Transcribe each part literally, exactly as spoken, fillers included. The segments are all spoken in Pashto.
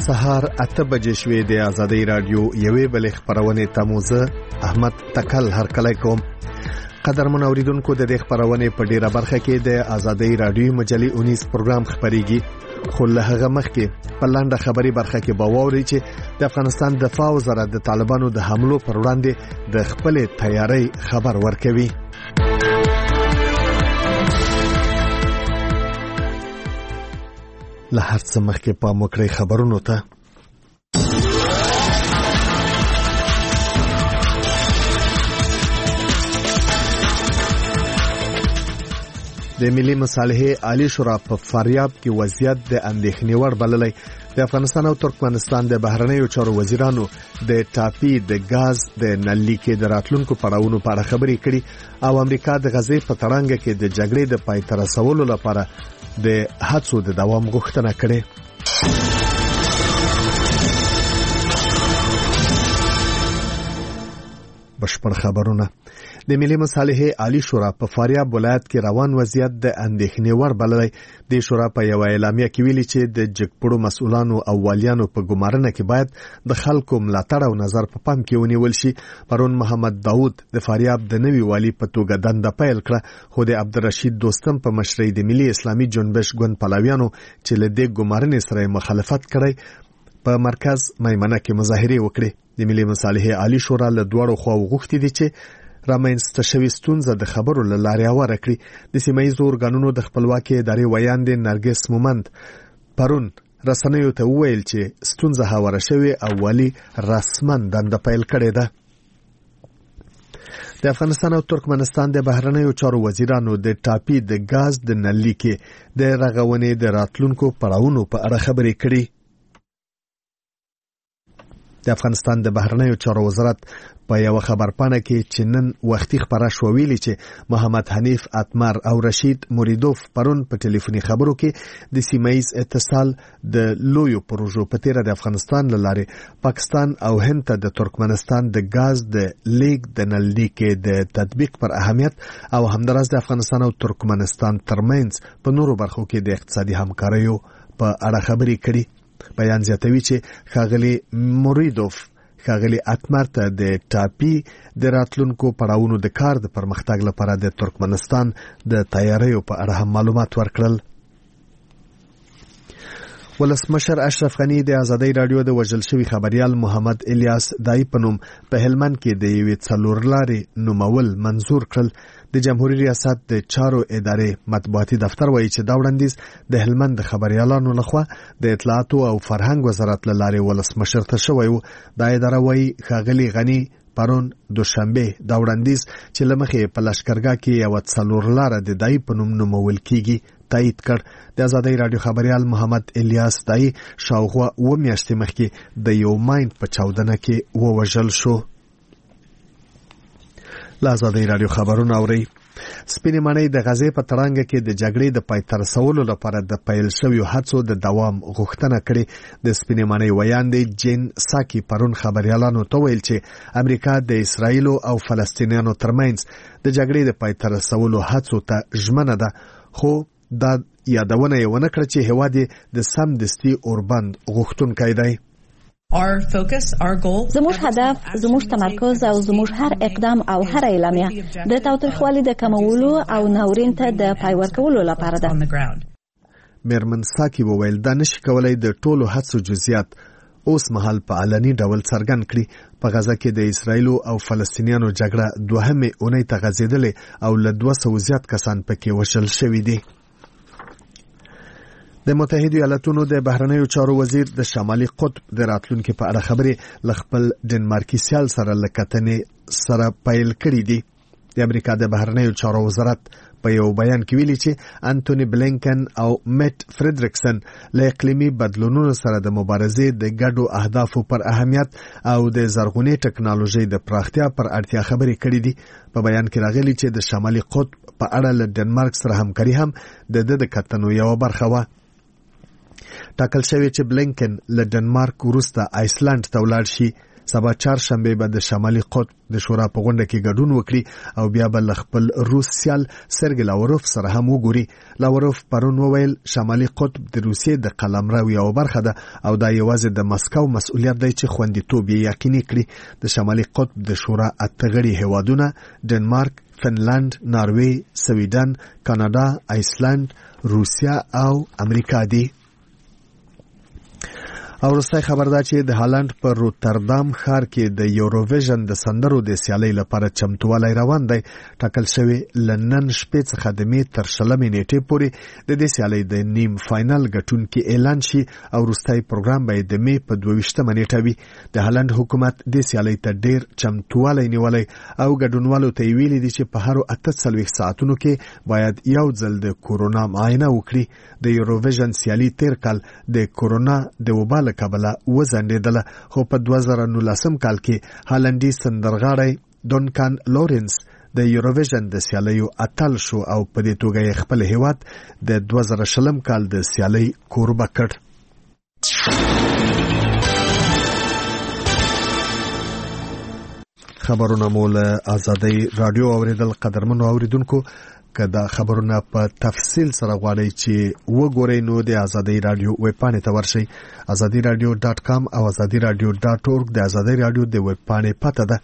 سهار اته بجې شوې د آزادۍ رادیو یوې بلې خبرونه تموزه احمد تکل هر کله کوم قدرمن اوریدونکو د دې خبرونه په ډیره برخه کې د آزادۍ رادیو مجلې اونیس پروګرام خبريږي خو له هغه مخکې په لاندې خبري برخه کې باوري چې د افغانستان دفاع وزارت د طالبانو د حملو پر وړاندې د خپل تیاری خبر ورکوي. له هر څه مخکې پام وکړئ خبرونو ته. د ملي مصالحې عالی شورا په فاریاب کې وضعیت د اندېښنې وړ بللی. د افغانستان او ترکمنستان د بهرنیو چارو وزیرانو د ټاپي د غاز د نلي کې د راتلونکو پړاوونو په اړه خبرې کړي او امریکا د غزې په تړانګ کې د جګړې د پای ته رسولو لپاره د هڅو د دوام غوښتنه کړې. بشپړ خبرونه. د ملي مصالحې عالی شورا په فاریاب ولایت کې روان وضعیت د اندېښنې وړ بللی. د شورا په یو اعلامیه کې ویلي چې د جګپړو مسؤلانو او والیانو په ګمارنه کې باید د خلکو ملاتړ او نظر په پام کې ونیول شي. پرون محمد داوود د فاریاب د نوي والی په توګه دنده پیل کړه خو د عبدالرشید دوستم په مشرۍ د ملي اسلامي جنبش ګوند پلاویانو چې له دې ګمارنې سره مخالفت کړی په مرکز میمنه کې مظاهره وکړي. د ملي مصالحې عالی شورا له دوړو خواو غوښتي دي چې رامنځته شوې ستونزه د خبرو له لارې هواره کړي. د سیمه ییزو ارګانونو د خپلواکۍ ادارې ویاندې نرګس مومند پرون رسنیو ته وویل چې ستونزه هواره شوې او والی رسما دنده پیل کړې ده. د افغانستان او ترکمنستان د بهرنیو چارو وزیرانو د ټاپي د غاز د نلي کې د رغونې د راتلونکو پړاوونو په اړه خبرې کړي. د افغانستان د بهرنیو چارو وزارت په یو خبرپاڼه کې چې نن وختي خبره شو ویلي چې محمد حنیف اتمر او رشید موریدوف پرون په ټلیفوني خبرو کې د سیمایز اتصال د لویو پروژو په تیر د افغانستان لاره پاکستان او هند ته د ترکمنستان د غاز د لیک د نلي کې د تطبیق پر اهمیت او همدارس د افغانستان او ترکمنستان ترمنځ په نورو برخو کې د اقتصادي همکاریو په اړه خبرې کړي. بیان زیاتوي چې ښاغلي موریدوف ښاغلي اتمر ته د ټاپي د راتلونکو پړاوونو د کار د پرمختګ لپاره د ترکمنستان د تیاریو په اړه هم معلومات ورکړل. ولسمشر اشرف غنی د آزادۍ رادیو د وژل شوی خبريال محمد الیاس دای په نوم په هلمند کې د یوې څلور لارې نومول منزور کړل. د جمهوریت ریاست د چارو ادارې مطبوعاتي دفتر وایي چې دا وړاندیز د هلمند د خبريالانو لخوا د اطلاعاتو او فرهنګ وزارت له لارې ولسمشر ته شوی و. دا اداره وایي ښاغلي غنی پرون دوشنبه دا وړاندیز چې لمخې په لشکرګاه کې یو څلور لاره د دای په نوم نومول کیږي تایید کړ. د آزادۍ رادیو خبريال محمد الیاس دای شاوخوا و میاشتې مخکې د یو ماین په چاودنه کې ووژل شو. له آزادۍ رادیو خبرونه اورئ. سپینې ماڼۍ د غزې په تړانګ کې د جګړې د پای ته رسولو لپاره د پیل شویو هڅو د دوام غوښتنه کړې. د سپینې ماڼۍ ویاندې جین ساکي پرون خبريالانو ته ویل چې امریکا د اسرایل او فلسطینیانو ترمنځ د جګړې د پای ته رسولو هڅو ته ژمنه ده خو دا یادونه یې ونه کړه چې هېواد د سمدستي اوربند غوښتونکی دی. زموږ هدف، زموږ تمرکز او زموږ هر اقدام او هر اعلامیه د تاوتریخوالي د کمولو او ناورین ته د پای ورکولو لپاره ده. میرمن ساکي وویل دا نشي کولای د ټولو هڅو جزئیات اوس مهال په علني ډول څرګند کړي. په غزه کې د اسرایل او فلسطینیانو جګړه دوهمه اونۍ ته غځېدلې او له دوه سوه زیات کسان پکې وژل شوي دي. د متحده ایالاتونو د بهرنیو چارو وزیر د شمالي قطب د راتلونکو په اړه خبرې لخپل ډنمارکي سیال سره لکتنې سره پیل کړې دي. د امریکا د بهرنیو چارو وزارت په یو بیان کې ویلي چې انټونی بلینکن او میټ فریدریکسن له اقلیمي بدلونونو سره د مبارزې د ګډو اهدافو پر اهمیت او د زرغونې ټکنالوژي د پراختیا پر اړتیا خبرې کړې دي. په بیان کې راغلي چې د شمالي قطب په اړه له ډنمارک سره همکاري هم د د کتنو یو برخه و. ټاکل شوی چې بلینکن له ډنمارک وروسته آیسلند ته ولاړ شي. سبا چهارشنبه به د شمالي قطب د شورا په غونډه کې ګډون وکړي او بیا به خپل روس سیال سرګی لاوروف سره هم وګوري. لاوروف پرون وویل شمالي قطب د روسیې د قلمرو یو برخه ده او دا یوازې د مسکو مسؤلیت دی چې خوندیتوب یې یقیني کړي. د شمالي قطب د شورا اته غړي هیوادونه ډنمارک، فنلند، ناروی، سویډن، کاناډا، ایسلند، روسیا او امریکا دي. او وروستی خبر دا چې د هالند په روتردام ښار کې د یوروویژن د سندرو د سیالۍ لپاره چمتووالی روان دی. ټاکل شوی له نن شپې څخه د مې تر شلمې نیټې پورې د دې سیالۍ د نیم فاینل ګټونکي اعلان شي او وروستی پروګرام به د مې په دوه ویشتمه نیټه وي. د هالند حکومت دې سیالۍ ته ډیر چمتووالی نیولی او ګډونوالو ته یې ویلي دي چې په هرو اته څلوېښت ساعتونو کې باید یو ځل د کورونا معاینه وکړي. د یوروویژن سیالي تیر کال د کورونا د وبا له کبله وځنډېدله، خو په دوه زره نولسم کال کې هالندي سندرغاړی دونکان لورنس د یوروویژن د سیالیو اتل شو او په دې توګه یې خپل هیواد د دوه زره شلم کال د سیالۍ کوربه کړ. خبرونه مو له آزادۍ رادیو اوریدل. قدرمنو اوریدونکو، که دا خبرونه په تفصیل سره غواړئ چې وګورئ نو د آزادۍ رادیو ویب پاڼې ته ورشئ. آزادۍ رادیو ډاټ کام او آزادۍ رادیو ډاټ اورګ د آزادۍ رادیو د ویب پاڼې پته ده.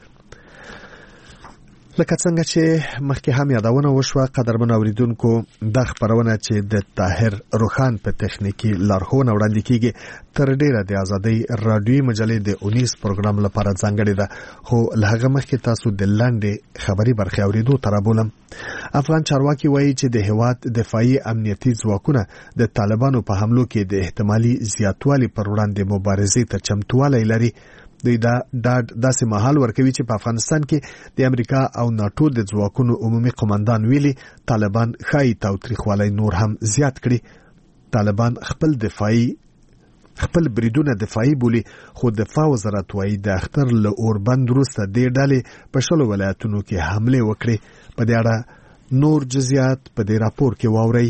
لکه څنګه چې مخکې هم یادونه وشوه، قدرمنو اوریدونکو، دا خبرونه چې د طاهر روخان په تخنیکی لارښوونه وړاندې کیږي تر ډیره د آزادۍ رادیوي مجلې د اونیس پروګرام لپاره ځانګړې ده، خو له هغه مخکې تاسو د لاندې خبري برخې اوریدو ته رابولم. افغان چارواکي وایي چې د هیواد دفاعي امنیتي ځواکونه د طالبانو په حملو کې د احتمالي زیاتوالي پر وړاندې مبارزې ته چمتووالی لري. دوی دا ډاډ داسې مهال ورکوي چې په افغانستان کې د امریکا او ناتو د ځواکونو عمومي قومندان ویلي طالبان ښایي تاوتریخوالی نور هم زیات کړي. طالبان خپل دفاعي خپل بریدونه دفاعي بولي، خو دفاع وزارت وایي د اختر له اوربند وروسته دې ډلې په شلو ولایتونو کې حملې وکړې. په دې اړه نور جزئیات په دې راپور کې واورئ.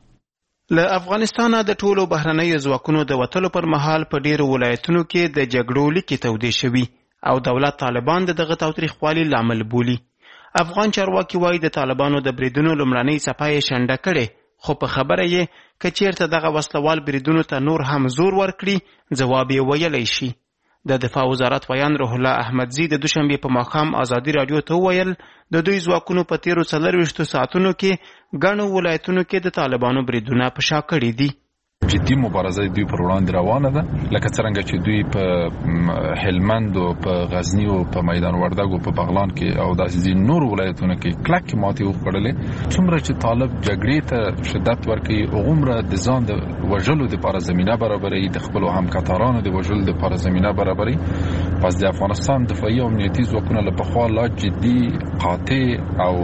له افغانستانه د ټولو بهرنیو ځواکونو د وتلو پر مهال په ډیرو ولایتونو کې د جګړو لیکې تودې شوي او دولت طالبان د دغه تاوتریخوالي لامل بولي. افغان چارواکي وایي د طالبانو د بریدونو لومړنۍ څپه یې شنډه کړې، خو په خبره یې که چیرته دغه وسلوال بریدونو ته نور هم زور ورکړي ځواب یې ویلی شي. د دفاع وزارت ویان روح الله احمدزي د دوشنبې په ماښام ازادي رادیو ته وویل د دوی ځواکونو په تیرو څلرویشتو ساعتونو کې ګڼو ولایتونو کې د طالبانو بریدونه په شا کړي دي. جدي مبارزه دوی پر وړاندې روانه ده، لکه څنګه چې دوی په هلمند او په غزنی او په میدان وردګ او په بغلان کې او داسې نور ولایتونو کې کلک ماتې وخوړلې. څومره چې طالب جګړې ته شدت ورکوي، هغومره د ځان د وژلو دپاره زمینه برابروي، د خپلو همکتارانو د وژلو دپاره زمینه برابروي. پس د افغانستان دفاعي او امنیتي ځواکونه له پخوا لا جدي قاطع او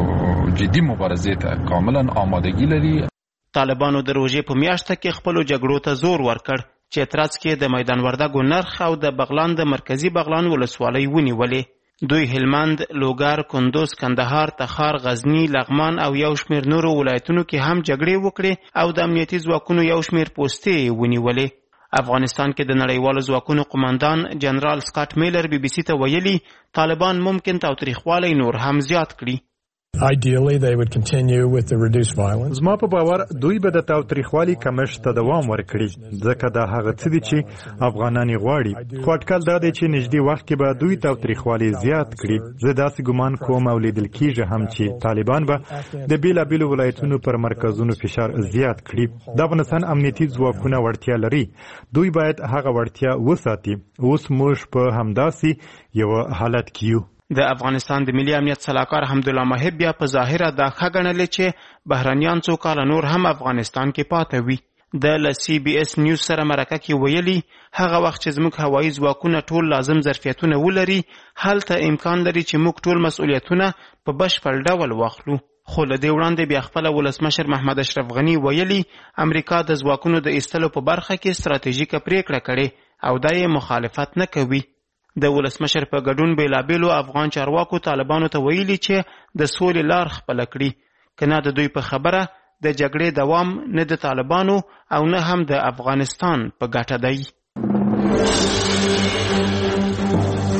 جدي مبارزې ته کاملا آمادګي لري. طالبانو د روژې په میاشته کې خپلو جګړو ته زور ورکړ چې ترڅ کې د میدان وردګو نرخ او د بغلان د مرکزی بغلان ولسوالۍ ونیولې. دوی هلمند، لوګر، کندوز، کندهار، تخار، غزنی، لغمان او یو شمېر نورو ولایتونو کې هم جګړې وکړې او د امنیتي ځواکونو یو شمېر پوستې ونیولې. افغانستان کې د نړیوالو ځواکونو قومندان جنرال سکاټ میلر بي بي سي ته ویلي طالبان ممکن تاوتریخوالی نور هم زیات کړي. Ideally, they would continue with the reduced violence. زما په باور دوی به د تاوتریخوالي کمښت ته دوام ورکړي، ځکه دا هغه څه دي چې افغانان غواړي. خو اټکل دا دی چې نږدې وخت کې به دوی تاوتریخوالي زیات کړي. زه داسې ګمان کوم او لیدل کېږي هم چې طالبان به د بیلابیلو ولایتونو پر مرکزونو فشار زیات کړي. د افغانستان امنیتي ځواکونه وړتیا لري، دوی باید هغه وړتیا وساتي. اوس موږ په همداسې یو حالت کې یو. د افغانستان د ملي امنیت سلاکار حمدالله محب بیا په ظاهره دا ښه ګڼلې چې بهرنیان څو کاله نور هم افغانستان کې پاته وي. د له سی بي اس نیوز سره مرکه کې ویلي هغه وخت چې زموږ هوایي ځواکونه ټول لازم ظرفیتونه ولري، هلته امکان لري چې موږ ټول مسؤلیتونه په بشپړ ډول واخلو. خو له دې وړاندې بیا خپل ولسمشر محمد اشرف غني ویلي امریکا د ځواکونو د ایستلو په برخه کې ستراتیژیکه پریکړه کړې او دا یې مخالفت نه کوي. د ولسمشر په ګډون بیلابیلو افغان چارواکو طالبانو ته ویلي چې د سولې لار خپله کړي، که نه د دوی په خبره د جګړې دوام نه د طالبانو او نه هم د افغانستان په ګټه دی.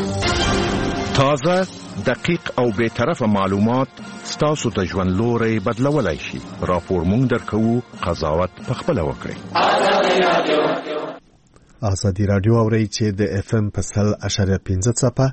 تازه، دقیق او بے طرفه معلومات ستاسو ته ژوند لوری بدلولای شي. راپور مونږ درکوو، قضاوت پخپله وکړئ. ازادي رادیو اوري چې د اف ام په سل اشاریه پنځه څپه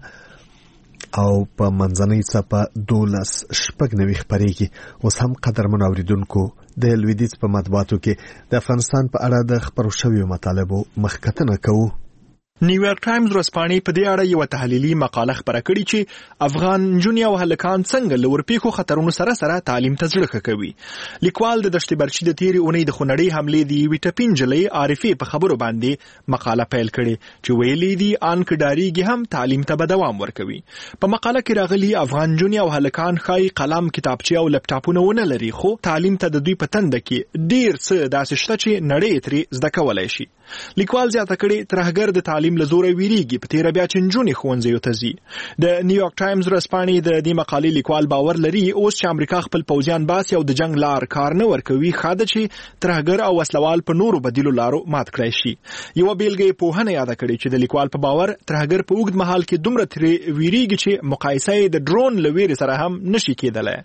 او په منځنۍ څپه دولس شپږ نوي خپرېږي. اوس هم قدرمن اوریدونکو د لویدیځ په مطبوعاتو کې د افغانستان په اړه د خبرو شویو مطالبو مخکتنه کوو. نیویارک ټایمز ورځپاڼې په دې اړه یو تحلیلي مقاله خبره کړې چې افغان نجونې او هلکان څنګه له ورپېښو خطرونو سره سره تعلیم ته زړه ښه کوي. لیکوال د دشت برچي د تېرې اونۍ د خونړۍ حملې د یوې ټپي نجلۍ عارفې په خبرو باندې مقاله پیل کړې چې ویلي دي ان که ډارېږي هم تعلیم ته به دوام ورکوي. په مقاله کې راغلي افغان نجونې او هلکان ښایي قلم، کتابچې او لپټاپونه ونه لري، خو تعلیم ته د دوی په تنده کې ډېر څه داسې شته چې نړۍ ترې زده کولی شي. لیکوال زیاته کړې ترهګر د تعلیم له زوره ویریږي، په تېره بیا چې نجونې ښوونځیو ته ځي. د نیویارک ټایمز ورځپاڼې د دې مقالې لیکوال باور لري اوس چې امریکا خپل پوځیان باسي او د جنگ لار کار نه ورکوي، ښه ده چې ترهګر او وسلوال په نورو بدیلو لارو مات کړی شي. یوه بیلګه یې پوهنه یاده کړې چې د لیکوال په باور ترهګر په اوږد مهال کې دومره ترې ویریږي چې مقایسه یې د ډرون له ویرې سره هم نشي کېدلی.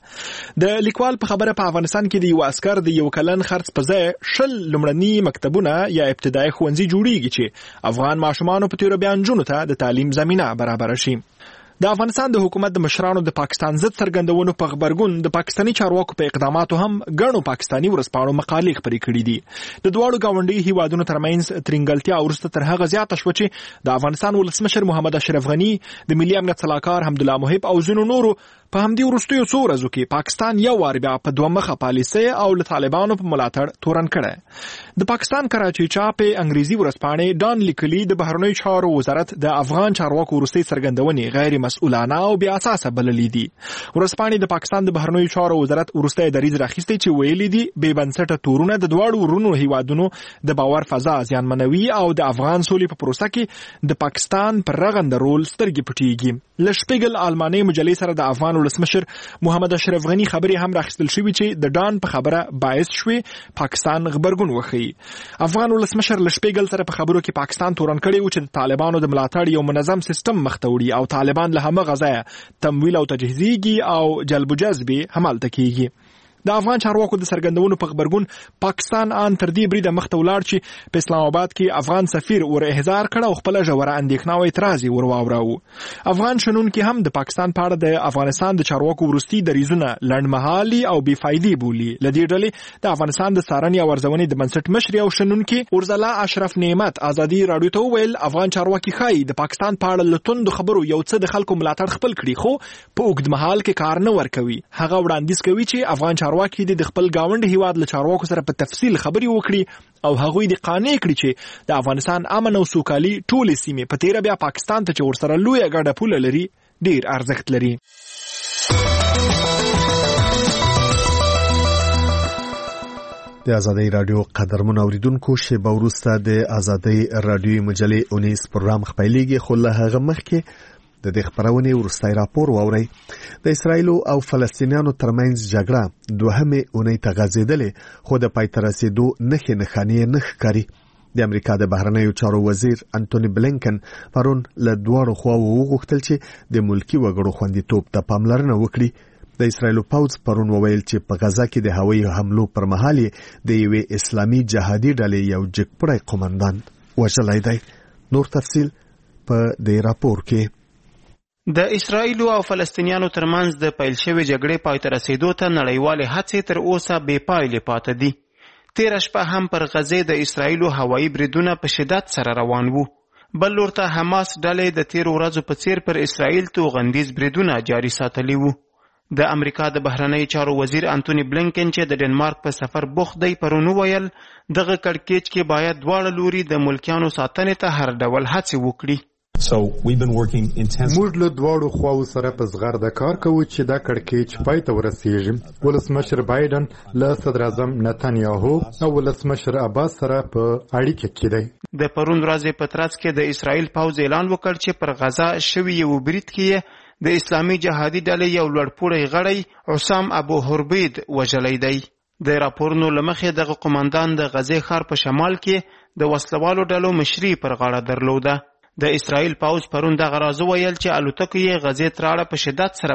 د لیکوال په خبره په افغانستان کې د یو عسکر د یو کلن خرڅ په ځای شل لومړني مکتبونه یا ابتدایي ښوونځي جوړیږي چې افغان ماشومانو په تېره بیا نجونو ته د تعلیم زمینه برابره شي. د افغانستان د حکومت د مشرانو د پاکستان ضد څرګندونو په خبرګون د پاکستاني چارواکو په اقداماتو هم ګڼو پاکستاني ورځپاڼو مقالې خپرې کړي دي. د دواړو ګاونډي هیوادونو ترمنځ ترینګلتیا وروسته تر هغه زیاته شوه چې د افغانستان ولسمشر محمد اشرف غني، د ملي امنیت سلاکار حمدالله محب او ځینو نورو په همدې وروستیو څو ورځو کې پاکستان یو وار بیا په دوه مخه پالیسۍ او له طالبانو په ملاتړ تورن کړی. د پاکستان کراچۍ چاپ انګریزي ورځپاڼې ډان لیکلي د بهرنیو چارو وزارت د افغان چارواکو وروستۍ څرګندونې غیر مسؤلانه او بې اساسه بللې دي. ورځپاڼې د پاکستان د بهرنیو چارو وزارت وروستی دریځ راخیستی چې ویلي دي بې بنسټه تورونه د دواړو ورونو هیوادونو د باور فضا زیانمنوي او د افغان سولې په پروسه کې د پاکستان پر رغنده رول سترګې پټېږي. له شپیګل آلمانۍ مجلې سره د افغان ولسمشر محمد اشرف غني خبرې هم راخیستل شوې چې د ډان په خبره باعث شوې پاکستان غبرګون وښيي. افغان ولسمشر له شپیګل سره په خبرو کې پاکستان تورن کړی و چې د طالبانو د ملاتړ یو منظم سیستم مخ ته وړي او طالبان له همغه ځایه تمویل او تجهیزیږي او جلب و جذب همالته کیږي. د افغان چارواکو د څرګندونو په خبرګون پاکستان ان تر دې بریده مخته ولاړ چې په اسلام آباد کې افغان سفیر ور احضار کړ او خپل ژوره اندېښنه او اعتراض ور واوراوه. افغان شنونکي هم د پاکستان په اړه د افغانستان د چارواکو وروستي دریځونه لنډمهالي او بې فایدې بولي. لدې ډلې د افغانستان د څارنې او ارزونې د بنسټ مشر او شنونکي ورزلا اشرف نعمت ازادي راډیو ته وویل افغان چارواکي ښایي د پاکستان په اړه له توندو خبرو یو څه د خلکو ملاتړ خپل کړي، خو په اوږد مهال کې کار نه ورکوي. هغه وړاندیز کوي چې افغان چارواکي د خپل ګاونډي هیواد له چارواکو سره په تفصیل خبرې وکړي او هغوی د قانع کړي چې د افغانستان امن او سوکالي ټولې سیمې په تېره بیا پاکستان ته چې ورسره لویه ګډه پوله لري ډېر ارزښت لري. د ازادي رادیو قدرمن اوریدونکو شیبه وروسته د ازادي رادیو مجلې اونیس پروګرام خپلېږي، خو له هغه مخکې د دې خبرونې وروستی راپور واورئ. د اسرایل او فلسطینیانو ترمنځ جګړه دوهمې اونۍ ته غځېدلې، خو د پای ته رسېدو نښې نښانې نه ښکاري. د امریکا د بهرنیو چارو وزیر انټونی بلینکن پرون له دواړو خواوو وغوښتل چې د ملکي وګړو خوندیتوب ته پاملرنه وکړي. د اسرایل پوځ پرون وویل چې په غزا کې د هوایي حملو پر مهال د یوې اسلامي جهادي ډلې یو جګپړی قومندان وژلی دی. نور تفصیل په دې راپور کې. د اسرایل او فلسطینیانو ترمنځ د پیل شوې جګړې پای ته رسیدو ته نړیوالې هڅې تر اوسه بې پایلې پاتې دي. تېره شپه هم پر غزې د اسرایل هوایي بریدونه په شدت سره روان وو. بل لور ته حماس ډلې د تېرو ورځو په څیر پر اسرایل توغندیز بریدونه جاري ساتلي وو. د امریکا د بهرنیو چارو وزیر انټونی بلینکن چې د ډنمارک په سفر بوخت دی پرون وویل دغه کړکېچ کې باید دواړه لوري د ملکیانو ساتنې ته هر ډول هڅې وکړي. So we've been working intensely. موږ له دواړو خواو سره په زغرده کار کوو چې دا کړکېچ پای ته ورسیږي. ولسمشر بایدن له صدر اعظم نتانیاهو او ولسمشر عباس سره په اړیکه کې دی. د پرون ورځې په ترڅ کې د اسرایل پوځ اعلان وکړ چې پر غزا شوی یو برید کې د اسلامي جهادي ډلې یو لوړپوړی غړی عصام ابو حربید وژلی دی. د راپورونو له مخې دغه قومندان د غزې ښار په شمال کې د وسلوالو ډلو مشري پر غاړه درلوده. د اسرائیل پوځ پرون دغه راز ویل چې الوتکه یې غزې تراړه په شدت سره